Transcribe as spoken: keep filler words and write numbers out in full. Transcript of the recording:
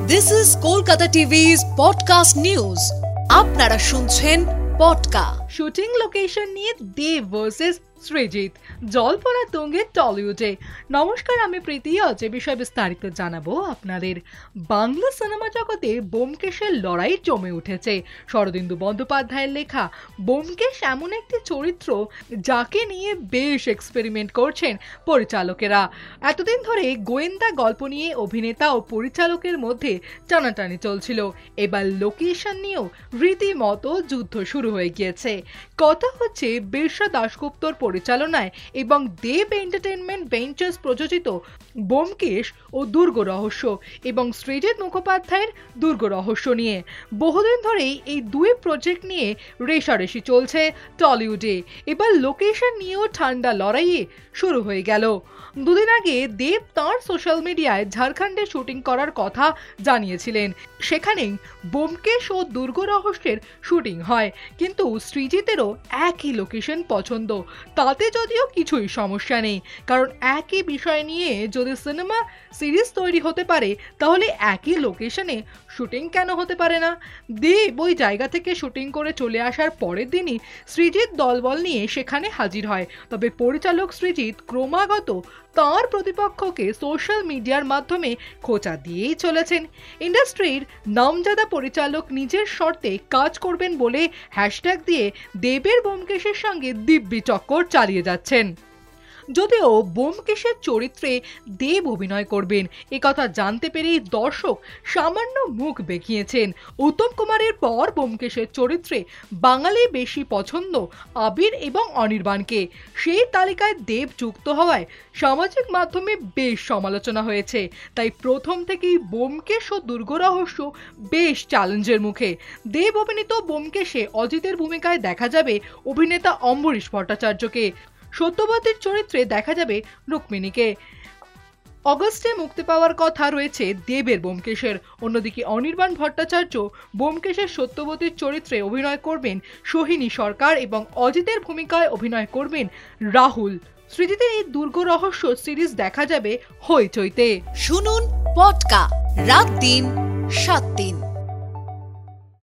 This is Kolkata টিভি's podcast news. আপনারা শুনছেন পডকা। Shooting location নিয়ে দেব ভার্সেস সৃজিত, জল্পনা তুঙ্গে টলিউডে। নমস্কার, আমি প্রীতি। আজ এ বিষয়ে বিস্তারিত জানাবো আপনাদের। বাংলা সিনেমা জগতে ব্যোমকেশের লড়াই জমে উঠেছে। শরদিন্দু বন্দ্যোপাধ্যায়ের লেখা ব্যোমকেশ এমন একটি চরিত্র যাকে নিয়ে বেশ এক্সপেরিমেন্ট করছেন পরিচালকেরা। এতদিন ধরে গোয়েন্দা গল্প নিয়ে অভিনেতা ও পরিচালকের মধ্যে টানাটানি চলছিল। এবার লোকেশন নিয়েও রীতিমতো যুদ্ধ শুরু হয়ে গিয়েছে। কথা হচ্ছে বিরসা দাশগুপ্তর পরিচালনায় এবং দেব এন্টারটেইনমেন্ট ভেঞ্চার্স প্রযোজিত ব্যোমকেশ ও দুর্গ রহস্য এবং সৃজিত মুখোপাধ্যায়ের দুর্গ রহস্য নিয়ে। বহুদিন ধরেই এই দুই প্রজেক্ট নিয়ে রেশারেশি চলছে টলিউডে। এবার লোকেশন নিয়েও ঠান্ডা লড়াইয়ে শুরু হয়ে গেল। দুদিন আগে দেব তাঁর সোশ্যাল মিডিয়ায় ঝাড়খণ্ডে শুটিং করার কথা জানিয়েছিলেন। সেখানেই ব্যোমকেশ ও দুর্গ রহস্যের শুটিং হয়, কিন্তু সৃজিতেরও একই লোকেশন পছন্দ। তাতে যদিও কিছুই সমস্যা নেই, কারণ একই বিষয় নিয়ে যদি সিনেমা সিরিজ তৈরি হতে পারে তাহলে একই লোকেশনে শুটিং কেন হতে পারে না। দেব ওই জায়গা থেকে শুটিং করে চলে আসার পরের দিনই সৃজিত দলবল নিয়ে সেখানে হাজির হয়। তবে পরিচালক সৃজিত ক্রমাগত তাঁর প্রতিপক্ষকে সোশ্যাল মিডিয়ার মাধ্যমে খোঁচা দিয়েই চলেছেন। ইন্ডাস্ট্রির নামজাদা পরিচালক নিজের শর্তে কাজ করবেন বলে হ্যাশট্যাগ দিয়ে দেবের ব্যোমকেশের সঙ্গে দিব্যি চক্কর চালিয়ে যাচ্ছেন। যদিও ব্যোমকেশের চরিত্রে দেব অভিনয় করবেন একথা জানতে পেরেই দর্শক সামান্য মুখ বেঁকিয়েছেন। উত্তম কুমারের পর ব্যোমকেশের চরিত্রে বাঙালি বেশি পছন্দ আবির এবং অনির্বাণকে। সেই তালিকায় দেব যুক্ত হওয়ায় সামাজিক মাধ্যমে বেশ সমালোচনা হয়েছে। তাই প্রথম থেকেই ব্যোমকেশ ও দুর্গ রহস্য বেশ চ্যালেঞ্জের মুখে। দেব অভিনীত ব্যোমকেশে অজিতের ভূমিকায় দেখা যাবে অভিনেতা অম্বরীশ ভট্টাচার্যকে। সত্যবতীর চরিত্রে দেখা যাবে রুক্মিণীকে। অগস্টে মুক্তি পাওয়ার কথা রয়েছে দেবের ব্যোমকেশের। অন্যদিকে অনির্বাণ ভট্টাচার্য ব্যোমকেশের সত্যবতীর চরিত্রে অভিনয় করবেন সোহিনী সরকার এবং অজিতের ভূমিকায় অভিনয় করবেন রাহুল। সৃজিতের এই দুর্গ রহস্য সিরিজ দেখা যাবে হইচইতে। শুনুন পডকা রাত দিন সাত দিন।